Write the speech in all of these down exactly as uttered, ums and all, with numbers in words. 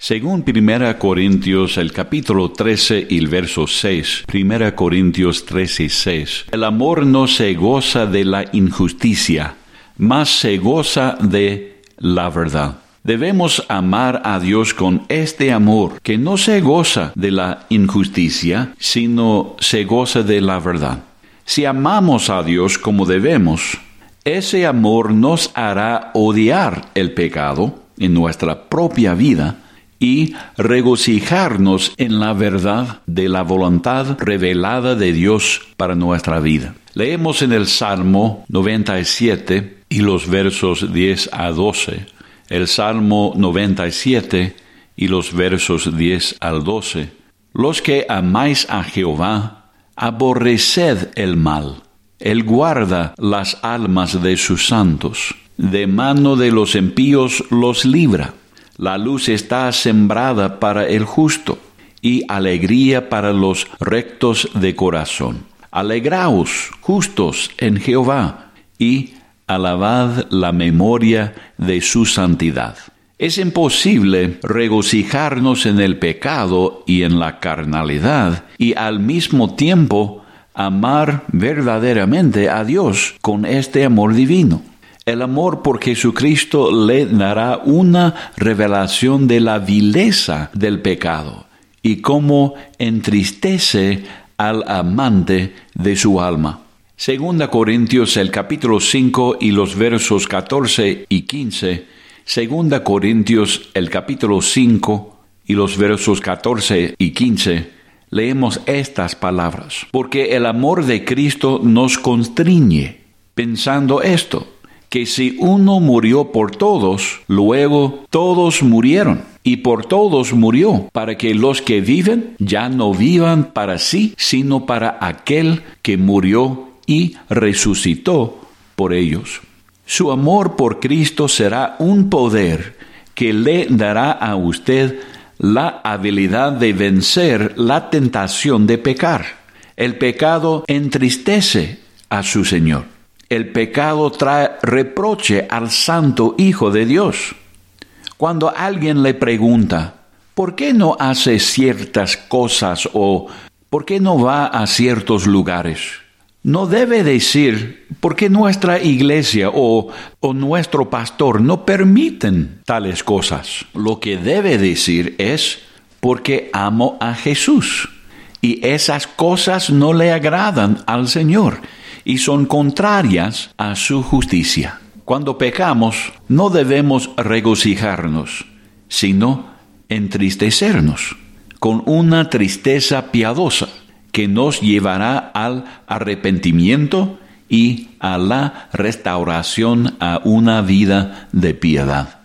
Según Primera Corintios, el capítulo trece y el verso seis, Primera Corintios trece y seis, el amor no se goza de la injusticia, mas se goza de la verdad. Debemos amar a Dios con este amor, que no se goza de la injusticia, sino se goza de la verdad. Si amamos a Dios como debemos, ese amor nos hará odiar el pecado en nuestra propia vida y regocijarnos en la verdad de la voluntad revelada de Dios para nuestra vida. Leemos en el Salmo noventa y siete y los versos diez a doce. El Salmo noventa y siete y los versos diez al doce. Los que amáis a Jehová, aborreced el mal. Él guarda las almas de sus santos. De mano de los impíos los libra. La luz está sembrada para el justo, y alegría para los rectos de corazón. Alegraos, justos, en Jehová, y alabad la memoria de su santidad. Es imposible regocijarnos en el pecado y en la carnalidad, y al mismo tiempo amar verdaderamente a Dios con este amor divino. El amor por Jesucristo le dará una revelación de la vileza del pecado y cómo entristece al amante de su alma. Segunda Corintios, el capítulo cinco y los versos catorce y quince. Segunda Corintios, el capítulo cinco y los versos catorce y quince. Leemos estas palabras. Porque el amor de Cristo nos constriñe, pensando esto, que si uno murió por todos, luego todos murieron. Y por todos murió, para que los que viven ya no vivan para sí, sino para aquel que murió y resucitó por ellos. Su amor por Cristo será un poder que le dará a usted la habilidad de vencer la tentación de pecar. El pecado entristece a su Señor. El pecado trae reproche al Santo Hijo de Dios. Cuando alguien le pregunta, ¿por qué no hace ciertas cosas o por qué no va a ciertos lugares? No debe decir, ¿por qué nuestra iglesia o, o nuestro pastor no permiten tales cosas? Lo que debe decir es, porque amo a Jesús. Y esas cosas no le agradan al Señor y son contrarias a su justicia. Cuando pecamos, no debemos regocijarnos, sino entristecernos con una tristeza piadosa que nos llevará al arrepentimiento y a la restauración a una vida de piedad.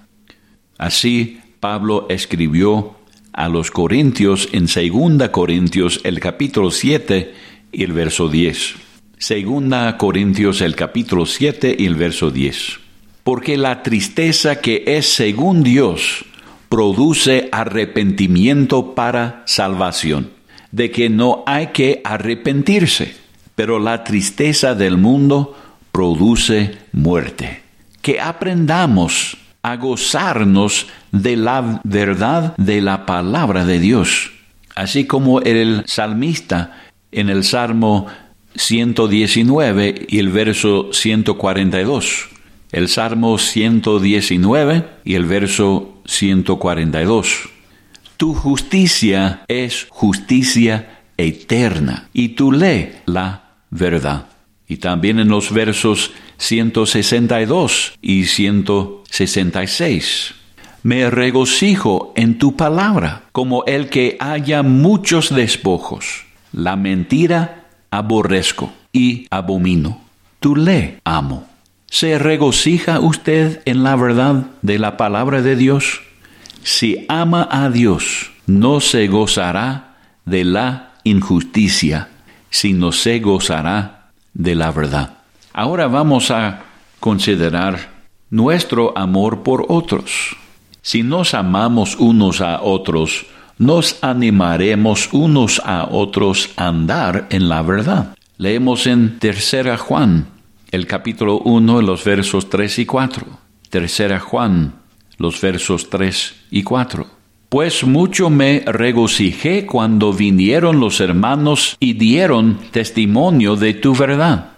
Así, Pablo escribió a los Corintios en Segunda Corintios, el capítulo siete y el verso diez. Segunda Corintios, el capítulo siete y el verso diez. Porque la tristeza que es según Dios produce arrepentimiento para salvación, de que no hay que arrepentirse, pero la tristeza del mundo produce muerte. Que aprendamos a gozarnos de la verdad de la palabra de Dios, así como el salmista en el Salmo ciento diecinueve y el verso ciento cuarenta y dos. El Salmo ciento diecinueve y el verso ciento cuarenta y dos. Tu justicia es justicia eterna, y tú lee la verdad. Y también en los versos ciento sesenta y dos y ciento sesenta y seis. Me regocijo en tu palabra, como el que haya muchos despojos. La mentira aborrezco y abomino. Tú le amo. ¿Se regocija usted en la verdad de la palabra de Dios? Si ama a Dios, no se gozará de la injusticia, sino se gozará de la verdad. Ahora vamos a considerar nuestro amor por otros. Si nos amamos unos a otros, nos animaremos unos a otros a andar en la verdad. Leemos en Tercera Juan, el capítulo uno, los versos tres y cuatro. Tercera Juan, los versos tres y cuatro. Pues mucho me regocijé cuando vinieron los hermanos y dieron testimonio de tu verdad,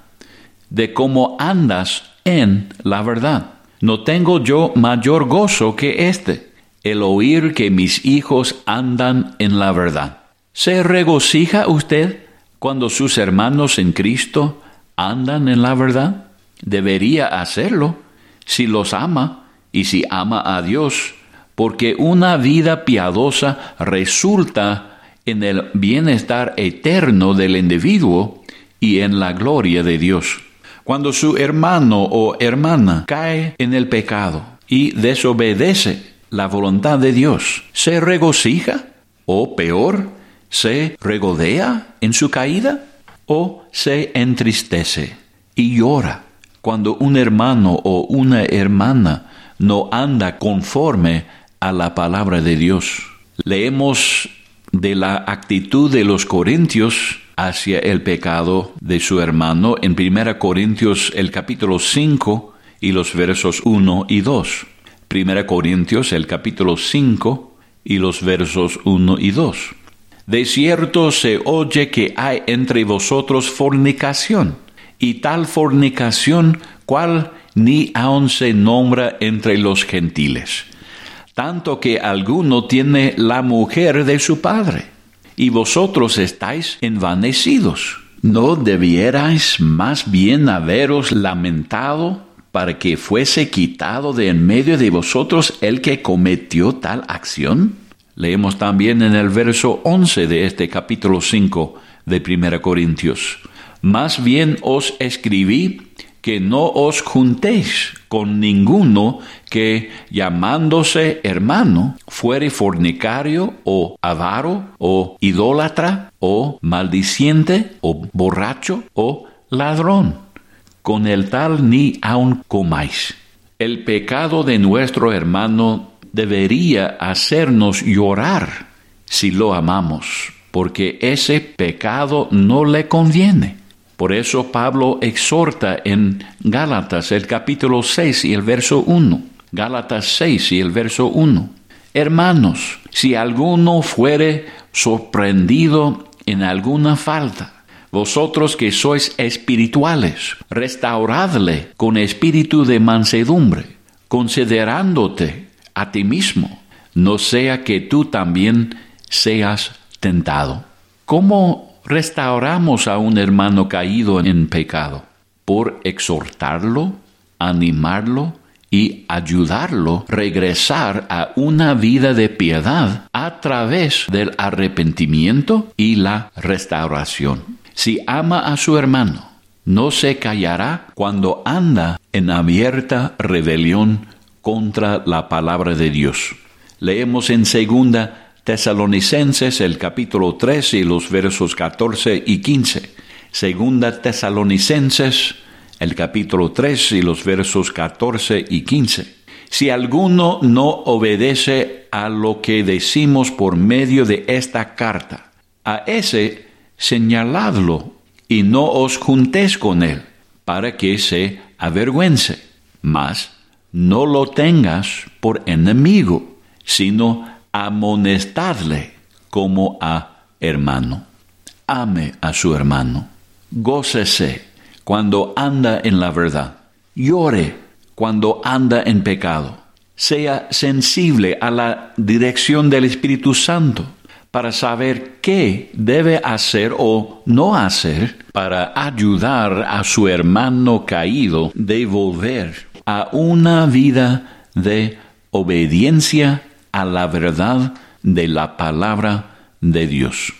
de cómo andas en la verdad. No tengo yo mayor gozo que este, el oír que mis hijos andan en la verdad. ¿Se regocija usted cuando sus hermanos en Cristo andan en la verdad? Debería hacerlo si los ama y si ama a Dios, porque una vida piadosa resulta en el bienestar eterno del individuo y en la gloria de Dios. Cuando su hermano o hermana cae en el pecado y desobedece la voluntad de Dios, ¿se regocija? ¿O peor, se regodea en su caída? ¿O se entristece y llora cuando un hermano o una hermana no anda conforme a la palabra de Dios? Leemos de la actitud de los corintios hacia el pecado de su hermano en primera Corintios el capítulo cinco y los versos uno y dos. primera Corintios el capítulo cinco y los versos uno y dos. De cierto se oye que hay entre vosotros fornicación, y tal fornicación cual ni aun se nombra entre los gentiles, tanto que alguno tiene la mujer de su padre, y vosotros estáis envanecidos. ¿No debierais más bien haberos lamentado para que fuese quitado de en medio de vosotros el que cometió tal acción? Leemos también en el verso once de este capítulo cinco de primera Corintios. Más bien os escribí que no os juntéis con ninguno que, llamándose hermano, fuere fornicario o avaro o idólatra o maldiciente o borracho o ladrón. Con el tal ni aun comáis. El pecado de nuestro hermano debería hacernos llorar si lo amamos, porque ese pecado no le conviene. Por eso Pablo exhorta en Gálatas el capítulo seis y el verso uno. Gálatas seis y el verso uno. Hermanos, si alguno fuere sorprendido en alguna falta, vosotros que sois espirituales, restauradle con espíritu de mansedumbre, considerándote a ti mismo, no sea que tú también seas tentado. ¿Cómo restauramos a un hermano caído en pecado? Por exhortarlo, animarlo y ayudarlo a regresar a una vida de piedad a través del arrepentimiento y la restauración. Si ama a su hermano, no se callará cuando anda en abierta rebelión contra la palabra de Dios. Leemos en segunda Tesalonicenses el capítulo tres y los versos catorce y quince. Segunda Tesalonicenses el capítulo tres y los versos catorce y quince. Si alguno no obedece a lo que decimos por medio de esta carta, a ese señaladlo y no os juntéis con él, para que se avergüence. Mas no lo tengas por enemigo, sino amonestadle como a hermano. Ame a su hermano. Gócese cuando anda en la verdad. Llore cuando anda en pecado. Sea sensible a la dirección del Espíritu Santo para saber qué debe hacer o no hacer para ayudar a su hermano caído de volver a una vida de obediencia a la verdad de la palabra de Dios.